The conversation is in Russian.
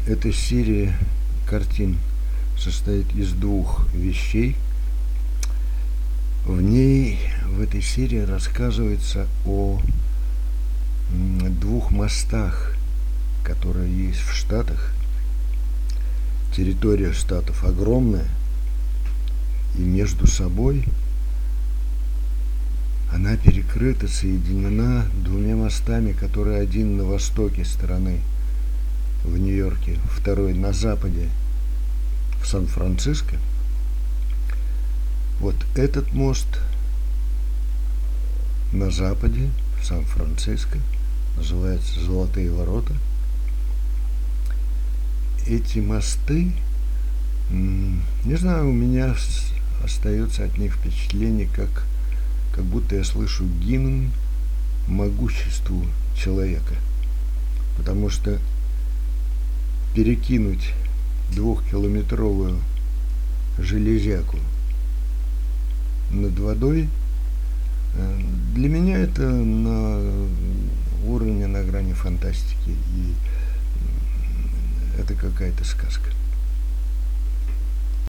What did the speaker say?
Эта серия картин состоит из двух вещей. В этой серии рассказывается о двух мостах, которые есть в Штатах. Территория Штатов огромная, и между собой она перекрыта, соединена двумя мостами, которые один на востоке страны, в Нью-Йорке, второй на западе, в Сан-Франциско. Вот этот мост на западе, в Сан-Франциско, называется «Золотые ворота». Эти мосты, не знаю, у меня остается от них впечатление, как будто я слышу гимн могуществу человека. Потому что перекинуть 2-километровую железяку над водой, для меня это на уровне, на грани фантастики, и это какая-то сказка.